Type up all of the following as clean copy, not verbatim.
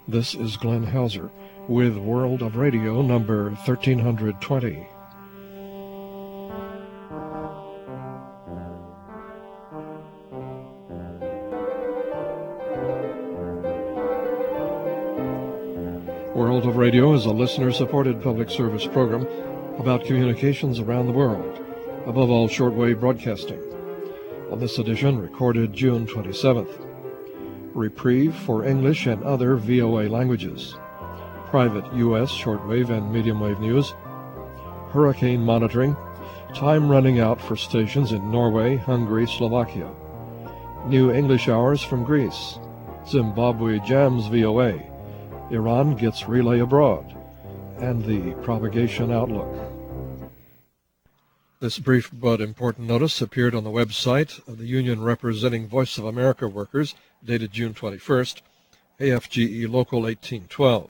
This is Glenn Hauser with World of Radio number 1320. World of Radio is a listener-supported public service program about communications around the world, above all shortwave broadcasting. On this edition, recorded June 27th. Reprieve for English and other VOA languages. Private U.S. shortwave and medium wave news. Hurricane monitoring. Time running out for stations in Norway, Hungary, Slovakia. New English hours from Greece. Zimbabwe jams VOA. Iran gets relay abroad. And the propagation outlook. This brief but important notice appeared on the website of the union representing Voice of America workers, dated June 21st, AFGE Local 1812.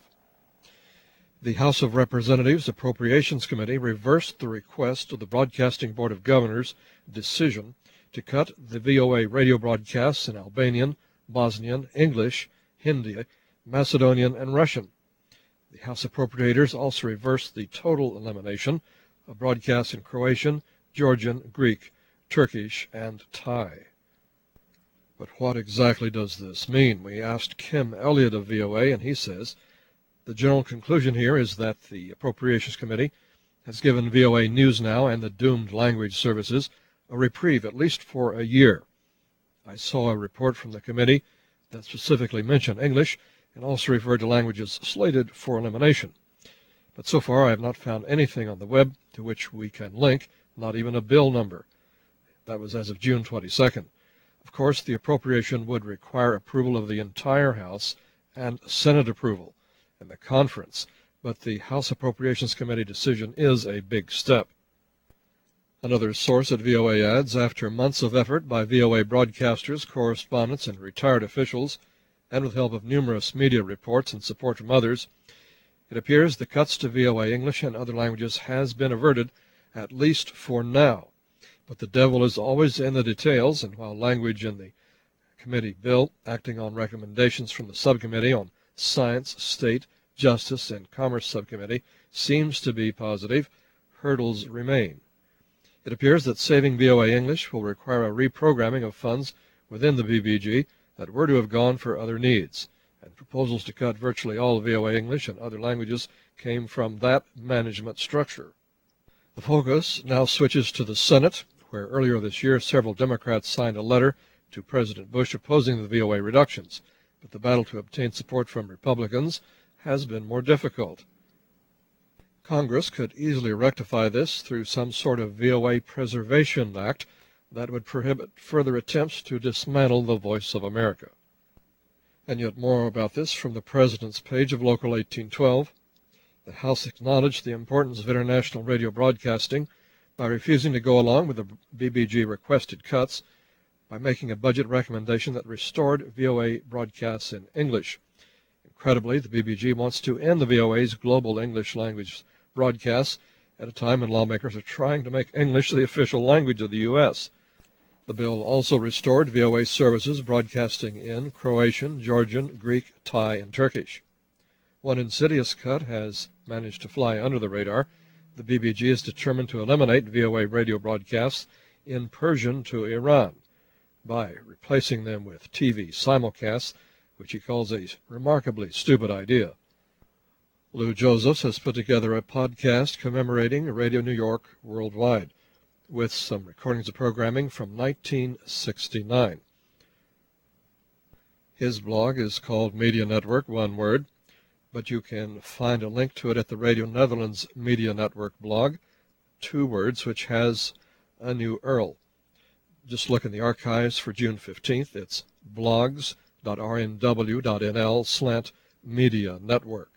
The House of Representatives Appropriations Committee reversed the request of the Broadcasting Board of Governors' decision to cut the VOA radio broadcasts in Albanian, Bosnian, English, Hindi, Macedonian, and Russian. The House Appropriators also reversed the total elimination of broadcasts in Croatian, Georgian, Greek, Turkish, and Thai. But what exactly does this mean? We asked Kim Elliott of VOA, and he says, the general conclusion here is that the Appropriations Committee has given VOA News Now and the doomed language services a reprieve at least for a year. I saw a report from the committee that specifically mentioned English and also referred to languages slated for elimination. But so far I have not found anything on the web to which we can link, not even a bill number. That was as of June 22nd. Of course, the appropriation would require approval of the entire House and Senate approval and the conference, but the House Appropriations Committee decision is a big step. Another source at VOA adds, after months of effort by VOA broadcasters, correspondents, and retired officials, and with help of numerous media reports and support from others, it appears the cuts to VOA English and other languages has been averted, at least for now. But the devil is always in the details, and while language in the committee bill, acting on recommendations from the subcommittee on Science, State, Justice, and Commerce Subcommittee, seems to be positive, hurdles remain. It appears that saving VOA English will require a reprogramming of funds within the BBG that were to have gone for other needs, and proposals to cut virtually all VOA English and other languages came from that management structure. The focus now switches to the Senate, where earlier this year several Democrats signed a letter to President Bush opposing the VOA reductions, but the battle to obtain support from Republicans has been more difficult. Congress could easily rectify this through some sort of VOA Preservation Act that would prohibit further attempts to dismantle the Voice of America. And yet more about this from the President's page of Local 1812. The House acknowledged the importance of international radio broadcasting by refusing to go along with the BBG requested cuts by making a budget recommendation that restored VOA broadcasts in English. Incredibly, the BBG wants to end the VOA's global English language broadcasts at a time when lawmakers are trying to make English the official language of the U.S. The bill also restored VOA services broadcasting in Croatian, Georgian, Greek, Thai, and Turkish. One insidious cut has managed to fly under the radar. The BBG is determined to eliminate VOA radio broadcasts in Persian to Iran by replacing them with TV simulcasts, which he calls a remarkably stupid idea. Lou Josephs has put together a podcast commemorating Radio New York worldwide, with some recordings of programming from 1969. His blog is called Media Network, one word, but you can find a link to it at the Radio Netherlands Media Network blog, two words, which has a new URL. Just look in the archives for June 15th. It's blogs.rnw.nl/media network.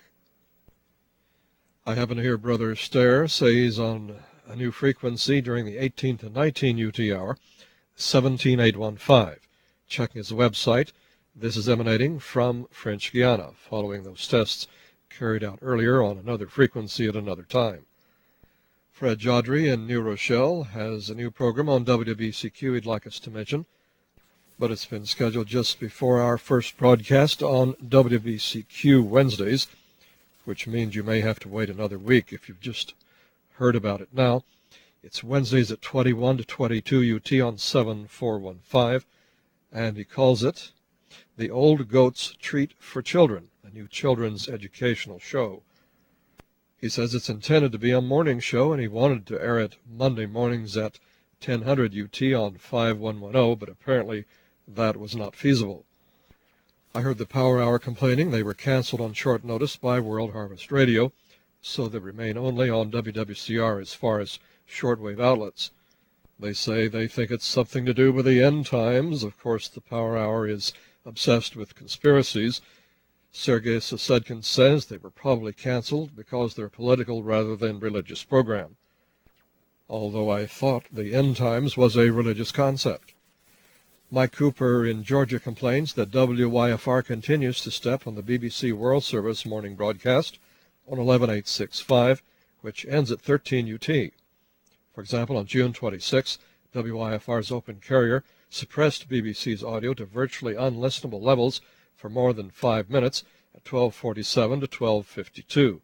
I happen to hear Brother Stair say he's on a new frequency during the 18 to 19 UT hour, 17815. Checking his website, this is emanating from French Guiana, following those tests carried out earlier on another frequency at another time. Fred Jodry in New Rochelle has a new program on WBCQ he'd like us to mention. but it's been scheduled just before our first broadcast on WBCQ Wednesdays, which means you may have to wait another week if you've just heard about it now. It's Wednesdays at 21 to 22 UT on 7415, and he calls it The Old Goat's Treat for Children, a new children's educational show. He says it's intended to be a morning show, and he wanted to air it Monday mornings at 1000 UT on 5110, but apparently that was not feasible. I heard the Power Hour complaining they were canceled on short notice by World Harvest Radio, so they remain only on WWCR as far as shortwave outlets. They say they think it's something to do with the end times. Of course, the Power Hour is obsessed with conspiracies. Sergei Sosedkin says they were probably canceled because they're political rather than religious program, although I thought the end times was a religious concept. Mike Cooper in Georgia complains that WYFR continues to step on the BBC World Service morning broadcast on 11865, which ends at 13 UT. For example, on June 26, WYFR's open carrier suppressed BBC's audio to virtually unlistenable levels for more than 5 minutes at 12:47 to 12:52.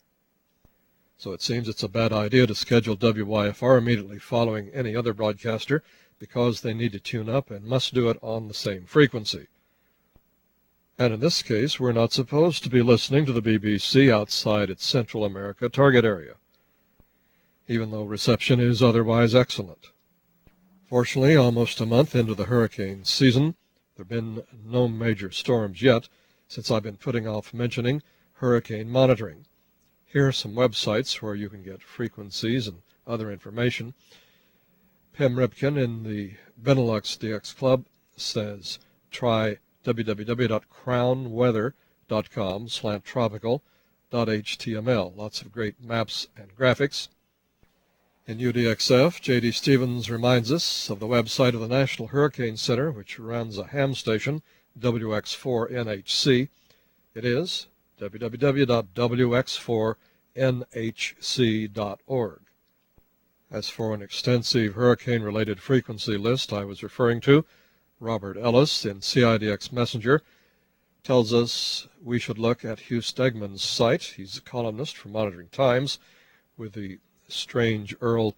So it seems it's a bad idea to schedule WYFR immediately following any other broadcaster, because they need to tune up and must do it on the same frequency. And in this case, we're not supposed to be listening to the BBC outside its Central America target area, even though reception is otherwise excellent. Fortunately, almost a month into the hurricane season, there have been no major storms yet, since I've been putting off mentioning hurricane monitoring. Here are some websites where you can get frequencies and other information. Pim Ripken in the Benelux DX Club says try www.crownweather.com/tropical.html. Lots of great maps and graphics. In UDXF, J.D. Stevens reminds us of the website of the National Hurricane Center, which runs a ham station, WX4NHC. It is www.wx4nhc.org. As for an extensive hurricane-related frequency list I was referring to, Robert Ellis in CIDX Messenger tells us we should look at Hugh Stegman's site. He's a columnist for Monitoring Times with the strange URL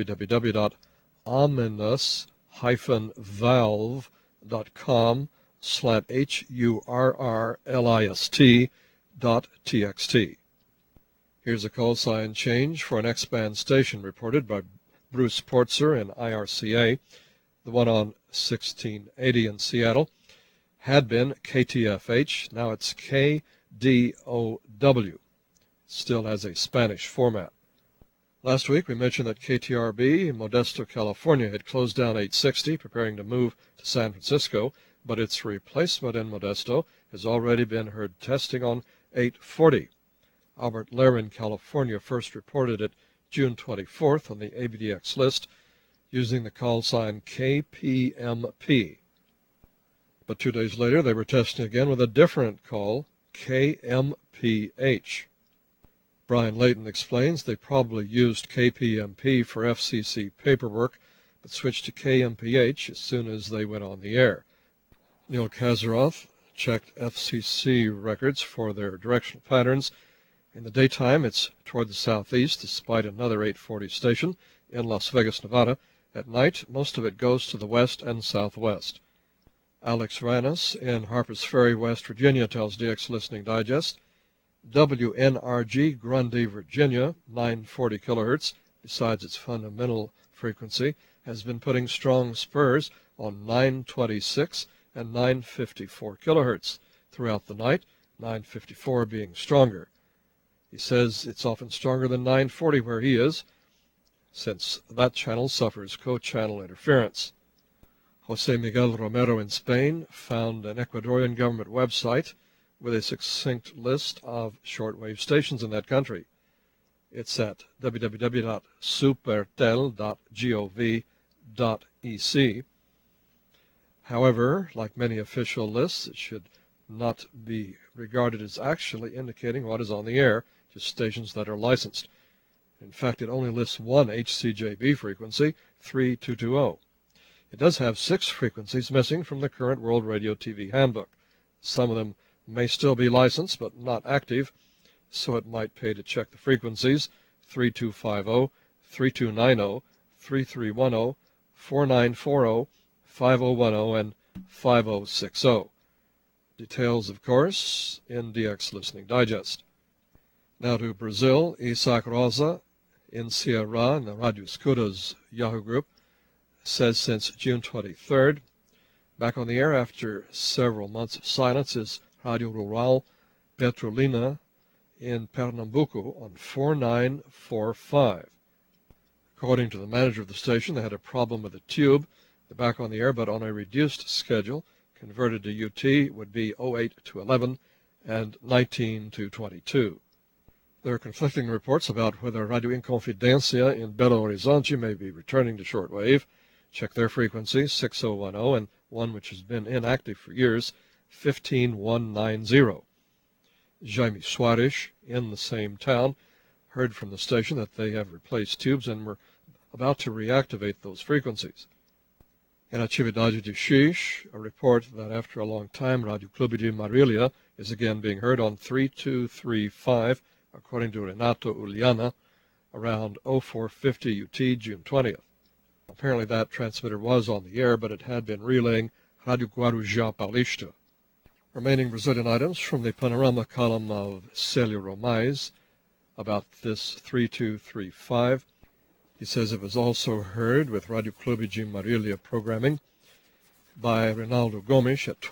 www.ominous-hurrlist.txt. Here's a call sign change for an X-band station reported by Bruce Portzer in IRCA. The one on 1680 in Seattle had been KTFH. Now it's KDOW. Still has a Spanish format. Last week we mentioned that KTRB in Modesto, California had closed down 860, preparing to move to San Francisco, but its replacement in Modesto has already been heard testing on 840. Albert Lair in California first reported it June 24th on the ABDX list using the call sign KPMP. But 2 days later they were testing again with a different call, KMPH. Brian Layton explains they probably used KPMP for FCC paperwork, but switched to KMPH as soon as they went on the air. Neil Kazaroff checked FCC records for their directional patterns. In the daytime, it's toward the southeast, despite another 840 station in Las Vegas, Nevada. At night, most of it goes to the west and southwest. Alex Ranis in Harpers Ferry, West Virginia, tells DX Listening Digest, WNRG Grundy, Virginia, 940 kilohertz, besides its fundamental frequency, has been putting strong spurs on 926 and 954 kilohertz throughout the night, 954 being stronger. He says it's often stronger than 940 where he is, since that channel suffers co-channel interference. Jose Miguel Romero in Spain found an Ecuadorian government website with a succinct list of shortwave stations in that country. It's at www.supertel.gov.ec. However, like many official lists, it should not be regarded as actually indicating what is on the air, just stations that are licensed. In fact, it only lists one HCJB frequency, 3220. It does have 6 frequencies missing from the current World Radio TV handbook. Some of them may still be licensed but not active, so it might pay to check the frequencies: 3250, 3290, 3310, 4940, 5010, and 5060. Details, of course, in DX Listening Digest. Now to Brazil. Isaac Rosa in Ceará, in the Radio Escutas Yahoo group, says since June 23rd, back on the air after several months of silence, is Radio Rural Petrolina in Pernambuco on 4945. According to the manager of the station, they had a problem with the tube. They're back on the air, but on a reduced schedule. Converted to UT would be 08 to 11 and 19 to 22. There are conflicting reports about whether Radio Inconfidencia in Belo Horizonte may be returning to shortwave. Check their frequency, 6010, and one which has been inactive for years, 15190. Jaime Soares, in the same town, heard from the station that they have replaced tubes and were about to reactivate those frequencies. In Atividade de X, a report that after a long time, Radio Clube de Marília is again being heard on 3235, according to Renato Uliana, around 0450 UT, June 20th. Apparently that transmitter was on the air, but it had been relaying Radio Guarujá Paulista. Remaining Brazilian items from the Panorama column of Célio Romais about this 3235. He says it was also heard with Radio Clube de Marília programming by Reinaldo Gomes at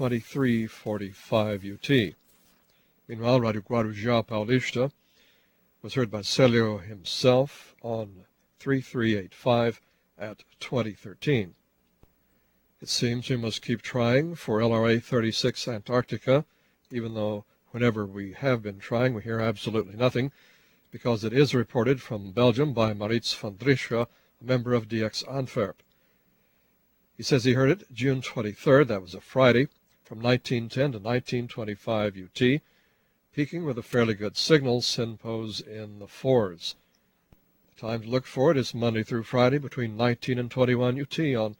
2345 UT. Meanwhile, Radio Guarujá Paulista was heard by Célio himself on 3385 at 2013. It seems we must keep trying for LRA 36 Antarctica, even though whenever we have been trying we hear absolutely nothing, because it is reported from Belgium by Maurits van Drische, a member of DX Antwerp. He says he heard it June 23rd, that was a Friday, from 1910 to 1925 UT, peaking with a fairly good signal, SINPOs in the 4s. The time to look for it is Monday through Friday between 19 and 21 UT on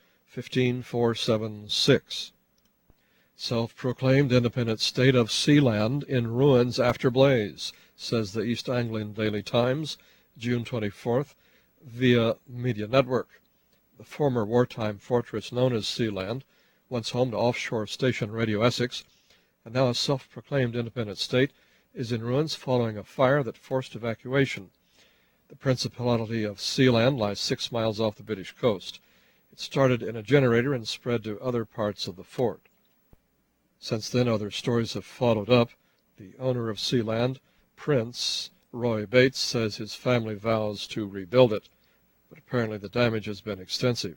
15476. Self-proclaimed independent state of Sealand in ruins after blaze, says the East Anglian Daily Times, June 24th, via Media Network. The former wartime fortress known as Sealand, once home to offshore station Radio Essex, and now a self-proclaimed independent state, is in ruins following a fire that forced evacuation. The Principality of Sealand lies 6 miles off the British coast. It started in a generator and spread to other parts of the fort. Since then, other stories have followed up. The owner of Sealand, Prince Roy Bates, says his family vows to rebuild it, but apparently the damage has been extensive.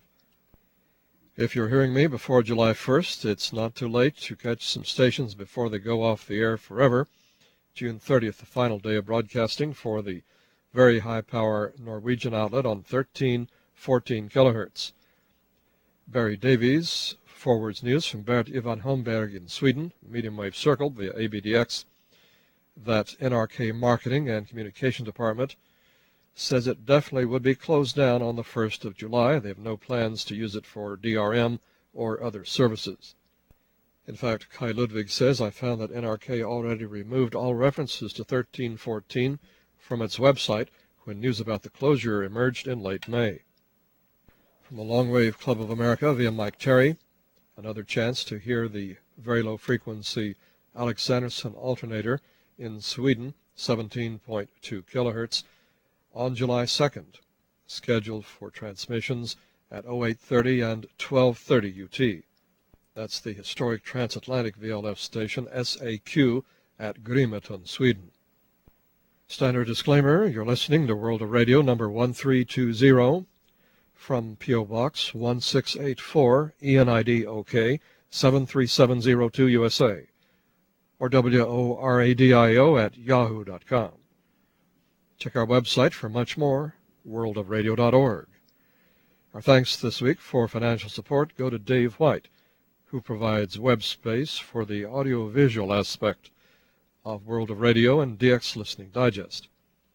If you're hearing me before July 1st, it's not too late to catch some stations before they go off the air forever. June 30th, the final day of broadcasting for the very high-power Norwegian outlet on 1314 kilohertz. Barry Davies forwards news from Bert Ivan Holmberg in Sweden, medium wave circle via ABDX, that NRK Marketing and Communication Department says it definitely would be closed down on the 1st of July. They have no plans to use it for DRM or other services. In fact, Kai Ludwig says, I found that NRK already removed all references to 1314 from its website when news about the closure emerged in late May. From the Longwave Club of America via Mike Terry, another chance to hear the very low frequency Alexanderson alternator in Sweden, 17.2 kilohertz, on July 2nd, scheduled for transmissions at 0830 and 1230 UT. That's the historic transatlantic VLF station SAQ at Grimeton, Sweden. Standard disclaimer, you're listening to World of Radio number 1320 from P.O. Box 1684, ENID OK, 73702 USA, or WORADIO at yahoo.com. Check our website for much more, worldofradio.org. Our thanks this week for financial support go to Dave White, who provides web space for the audiovisual aspect of World of Radio and DX Listening Digest.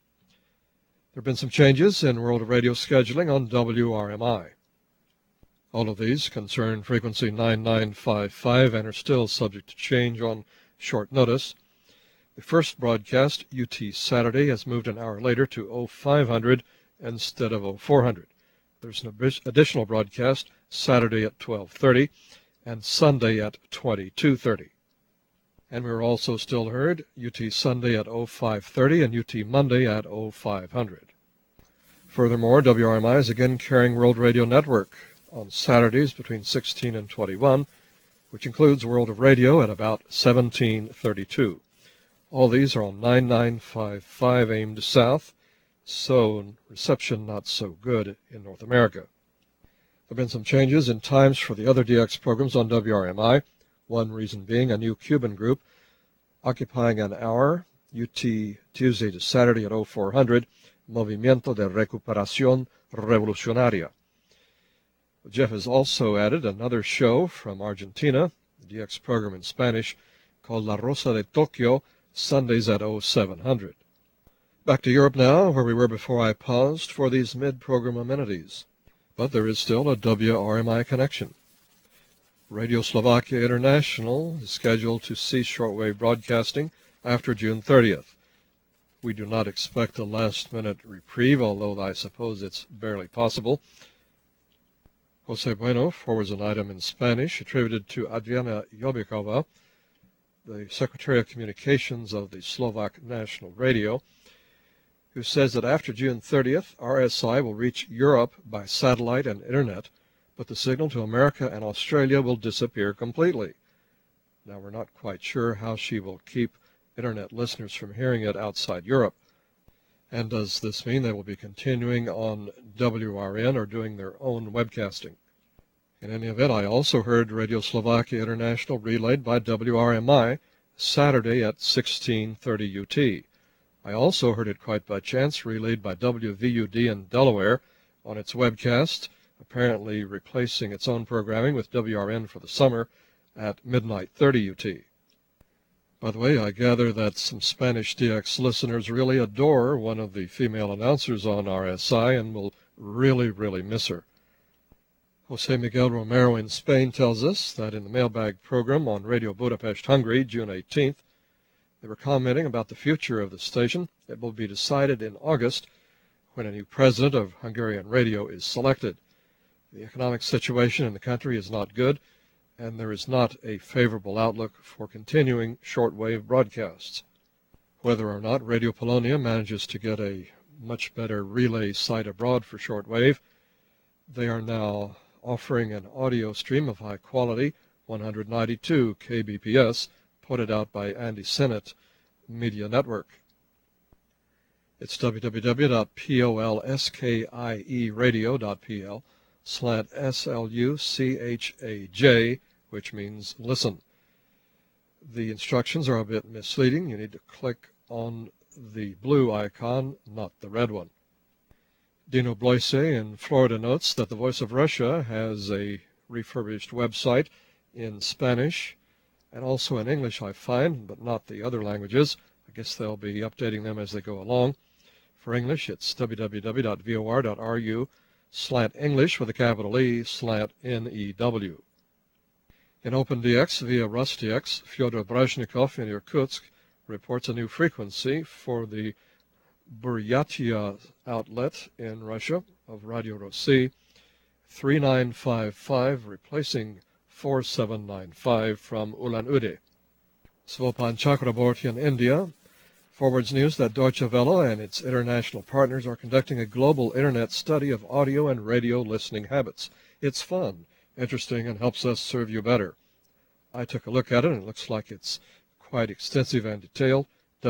There have been some changes in World of Radio scheduling on WRMI. All of these concern frequency 9955 and are still subject to change on short notice. The first broadcast, UT Saturday, has moved an hour later to 0500 instead of 0400. There's an additional broadcast Saturday at 12:30 and Sunday at 22:30. And we are also still heard UT Sunday at 0530 and UT Monday at 0500. Furthermore, WRMI is again carrying World Radio Network on Saturdays between 16 and 21, which includes World of Radio at about 1732. All these are on 9955 aimed south, so reception not so good in North America. There have been some changes in times for the other DX programs on WRMI, one reason being a new Cuban group occupying an hour, UT Tuesday to Saturday at 0400, Movimiento de Recuperación Revolucionaria. Jeff has also added another show from Argentina, the DX program in Spanish, called La Rosa de Tokyo, Sundays at 0700. Back to Europe now, where we were before I paused for these mid-program amenities. But there is still a WRMI connection. Radio Slovakia International is scheduled to cease shortwave broadcasting after June 30th. We do not expect a last-minute reprieve, although I suppose it's barely possible. Jose Bueno forwards an item in Spanish attributed to Adriana Jobikova, the Secretary of Communications of the Slovak National Radio, who says that after June 30th, RSI will reach Europe by satellite and internet, but the signal to America and Australia will disappear completely. Now, we're not quite sure how she will keep internet listeners from hearing it outside Europe. And does this mean they will be continuing on WRN or doing their own webcasting? In any event, I also heard Radio Slovakia International relayed by WRMI Saturday at 1630 UT. I also heard it quite by chance relayed by WVUD in Delaware on its webcast, apparently replacing its own programming with WRN for the summer at midnight 30 UT. By the way, I gather that some Spanish DX listeners really adore one of the female announcers on RSI and will really miss her. Jose Miguel Romero in Spain tells us that in the mailbag program on Radio Budapest, Hungary, June 18th, they were commenting about the future of the station. It will be decided in August when a new president of Hungarian radio is selected. The economic situation in the country is not good, and there is not a favorable outlook for continuing shortwave broadcasts. Whether or not Radio Polonia manages to get a much better relay site abroad for shortwave, they are now offering an audio stream of high quality, 192 kbps, put out by Andy Sennett Media Network. It's www.polskieradio.pl/SLUCHAJ, which means listen. The instructions are a bit misleading. You need to click on the blue icon, not the red one. Dino Bloise in Florida notes that the Voice of Russia has a refurbished website in Spanish and also in English, I find, but not the other languages. I guess they'll be updating them as they go along. For English, it's www.vor.ru/English with a capital E/NEW. In OpenDX via RusDX, Fyodor Brezhnikov in Irkutsk reports a new frequency for the Buryatia outlet in Russia of Radio Rossi, 3955, replacing 4795 from Ulan-Ude. Svopan Chakraborty in India forwards news that Deutsche Welle and its international partners are conducting a global internet study of audio and radio listening habits. It's fun, interesting, and helps us serve you better. I took a look at it, and it looks like it's quite extensive and detailed.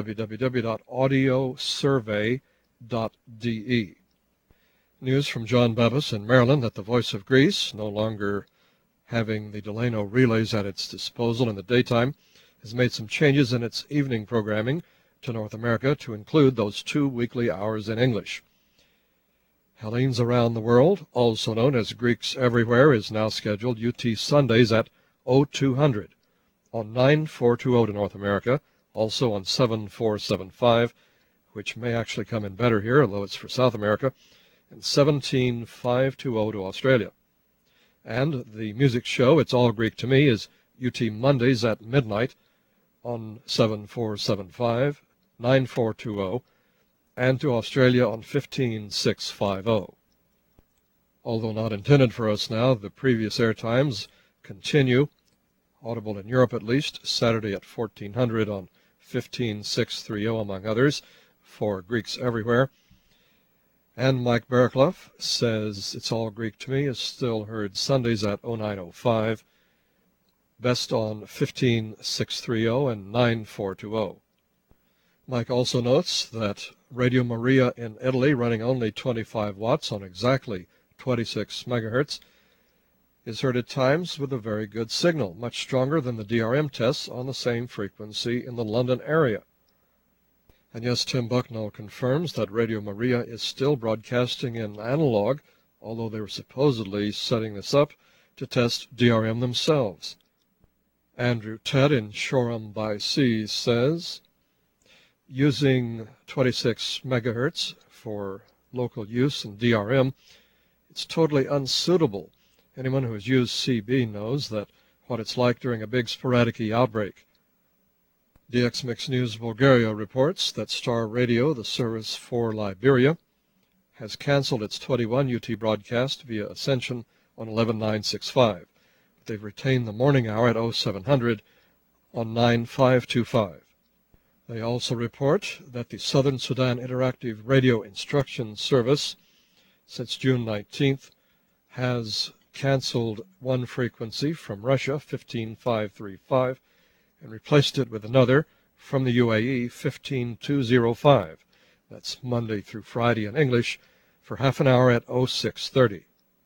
www.audiosurvey.de. News from John Bevis in Maryland that the Voice of Greece, no longer having the Delano relays at its disposal in the daytime, has made some changes in its evening programming to North America to include those 2 weekly hours in English. Hellenes Around the World, also known as Greeks Everywhere, is now scheduled UT Sundays at 0200 on 9420 to North America, also on 7475, which may actually come in better here, although it's for South America, and 17520 to Australia. And the music show, It's All Greek to Me, is UT Mondays at midnight on 7475, 9420, and to Australia on 15650. Although not intended for us now, the previous airtimes continue, audible in Europe at least, Saturday at 1400 on 15630, among others, for Greeks everywhere. And Mike Barraclough says It's All Greek to Me is still heard Sundays at 0905, best on 15630 and 9420. Mike also notes that Radio Maria in Italy, running only 25 watts on exactly 26 megahertz, is heard at times with a very good signal, much stronger than the DRM tests on the same frequency in the London area. And yes, Tim Bucknell confirms that Radio Maria is still broadcasting in analog, although they were supposedly setting this up to test DRM themselves. Andrew Ted in Shoreham by Sea says, using 26 megahertz for local use in DRM, it's totally unsuitable. Anyone who has used CB knows that what it's like during a big sporadic outbreak. DX Mix News Bulgaria reports that Star Radio, the service for Liberia, has canceled its 21 UT broadcast via Ascension on 11965. But they've retained the morning hour at 0700 on 9525. They also report that the Southern Sudan Interactive Radio Instruction Service, since June 19th, has canceled one frequency from Russia, 15535, and replaced it with another from the UAE, 15205. That's Monday through Friday in English for half an hour at 0630.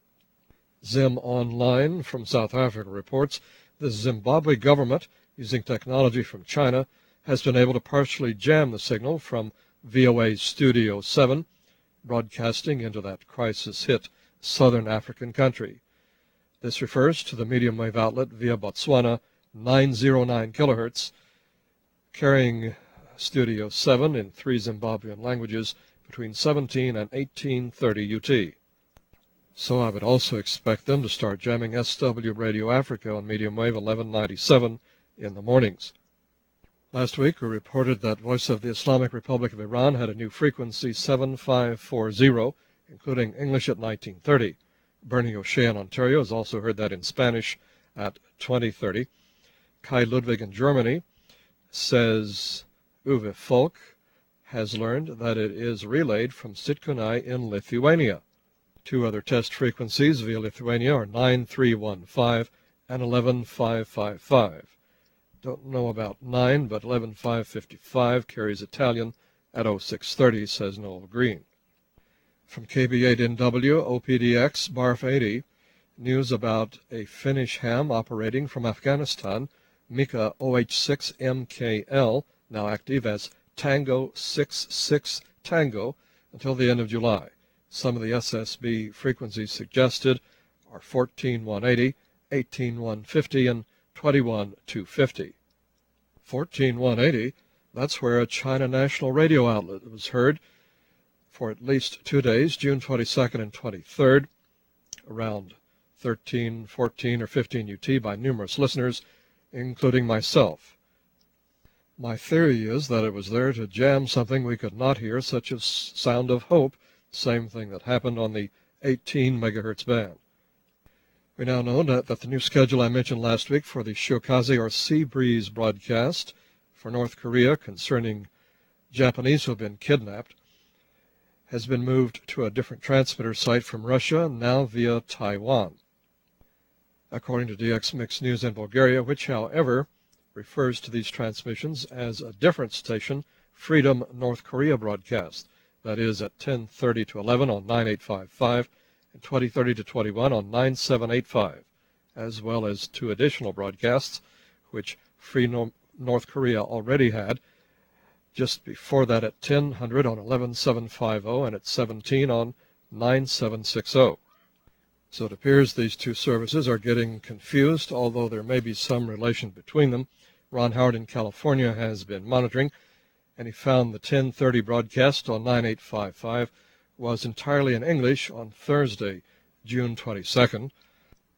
Zim Online from South Africa reports the Zimbabwe government, using technology from China, has been able to partially jam the signal from VOA's Studio 7, broadcasting into that crisis-hit southern African country. This refers to the medium wave outlet via Botswana, 909 kilohertz, carrying Studio 7 in 3 Zimbabwean languages between 17 and 1830 UT. So I would also expect them to start jamming SW Radio Africa on medium wave 1197 in the mornings. Last week we reported that Voice of the Islamic Republic of Iran had a new frequency, 7540, including English at 1930. Bernie O'Shea in Ontario has also heard that in Spanish at 2030. Kai Ludwig in Germany says Uwe Folk has learned that it is relayed from Sitkunai in Lithuania. 2 other test frequencies via Lithuania are 9315 and 11555. Don't know about 9, but 11555 carries Italian at 0630, says Noel Green. From KB8NW, OPDX, BARF 80, news about a Finnish ham operating from Afghanistan, Mika OH6MKL, now active as Tango 66 Tango until the end of July. Some of the SSB frequencies suggested are 14180, 18150, and 21250. 14180, that's where a China national radio outlet was heard for at least 2 days, June 22nd and 23rd, around 13, 14, or 15 UT by numerous listeners, including myself. My theory is that it was there to jam something we could not hear, such as Sound of Hope, same thing that happened on the 18 megahertz band. We now know that the new schedule I mentioned last week for the Shiokaze or Sea Breeze broadcast for North Korea concerning Japanese who have been kidnapped has been moved to a different transmitter site from Russia, now via Taiwan. According to DX Mix News in Bulgaria, which, however, refers to these transmissions as a different station, Freedom North Korea broadcast, that is at 10:30 to 11 on 9855 and 20:30 to 21 on 9785, as well as 2 additional broadcasts, which Free North Korea already had, just before that at 1000 on 11750 and at 17 on 9760. So it appears these 2 services are getting confused, although there may be some relation between them. Ron Howard in California has been monitoring, and he found the 10:30 broadcast on 9855 was entirely in English on Thursday, June 22nd.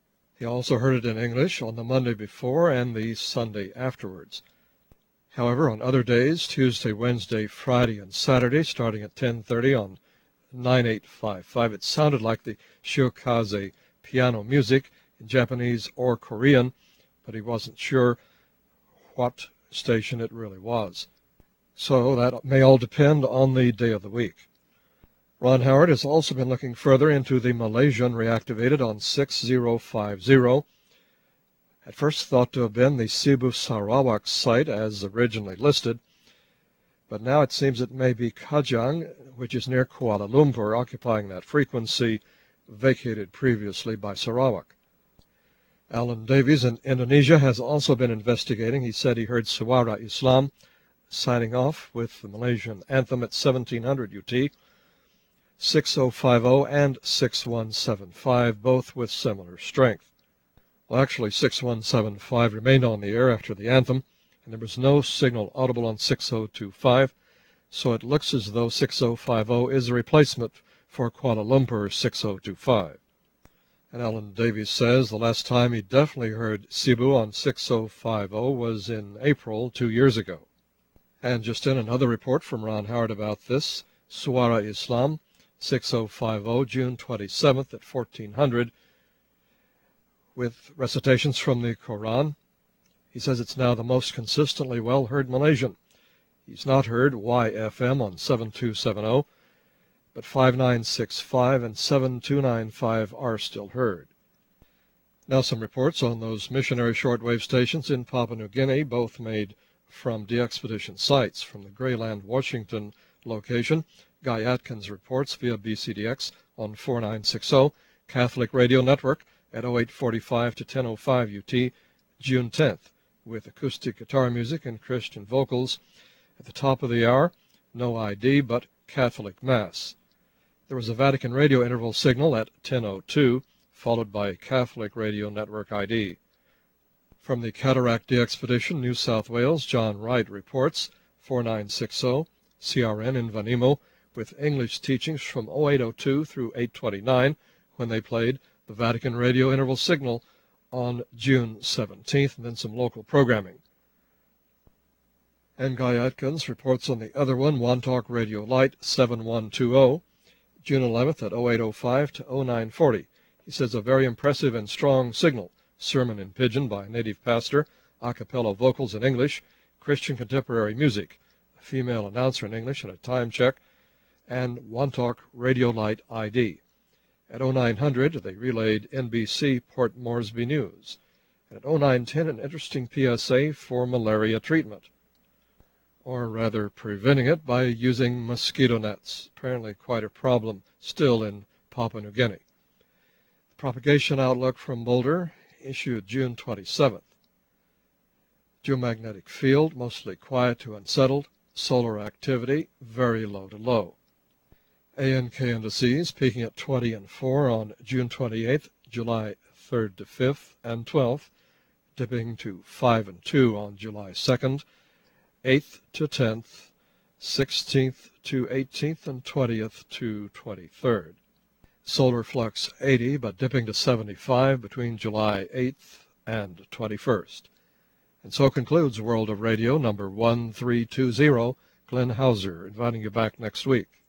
He also heard it in English on the Monday before and the Sunday afterwards. However, on other days, Tuesday, Wednesday, Friday, and Saturday, starting at 10:30 on 9855, it sounded like the Shiokaze piano music in Japanese or Korean, but he wasn't sure what station it really was. So that may all depend on the day of the week. Ron Howard has also been looking further into the Malaysian reactivated on 6050, at first thought to have been the Cebu Sarawak site as originally listed, but now it seems it may be Kajang, which is near Kuala Lumpur, occupying that frequency vacated previously by Sarawak. Alan Davies in Indonesia has also been investigating. He said he heard Suara Islam signing off with the Malaysian anthem at 1700 UT, 6050 and 6175, both with similar strength. Well, actually, 6175 remained on the air after the anthem, and there was no signal audible on 6025, so it looks as though 6050 is a replacement for Kuala Lumpur 6025. And Alan Davies says the last time he definitely heard Cebu on 6050 was in April 2 years ago. And just in another report from Ron Howard about this, Suara Islam, 6050, June 27th at 1400, with recitations from the Quran. He says it's now the most consistently well-heard Malaysian. He's not heard YFM on 7270, but 5965 and 7295 are still heard. Now some reports on those missionary shortwave stations in Papua New Guinea, both made from DXpedition sites. From the Grayland, Washington location, Guy Atkins reports via BCDX on 4960, Catholic Radio Network at 0845 to 1005 UT, June 10th, with acoustic guitar music and Christian vocals. At the top of the hour, no ID but Catholic Mass. There was a Vatican Radio interval signal at 10:02, followed by Catholic Radio Network ID. From the Cataract DXpedition, New South Wales, John Wright reports 4960, CRN in Vanimo, with English teachings from 0802 through 829, when they played the Vatican Radio interval signal on June 17th, and then some local programming. And Guy Atkins reports on the other one, Wantalk Radio Light 7120, June 11th at 0805 to 0940. He says a very impressive and strong signal, sermon in Pidgin by a native pastor, a cappella vocals in English, Christian contemporary music, a female announcer in English and a time check, and Wantalk Radio Light ID. At 0900, they relayed NBC Port Moresby News. And at 0910, an interesting PSA for malaria treatment, or rather preventing it by using mosquito nets. Apparently quite a problem still in Papua New Guinea. The propagation outlook from Boulder, issued June 27th. Geomagnetic field, mostly quiet to unsettled. Solar activity, very low to low. ANK indices peaking at 20 and 4 on June 28th, July 3rd to 5th and 12th, dipping to 5 and 2 on July 2nd, 8th to 10th, 16th to 18th, and 20th to 23rd. Solar flux 80, but dipping to 75 between July 8th and 21st. And so concludes World of Radio number 1320. Glenn Hauser inviting you back next week.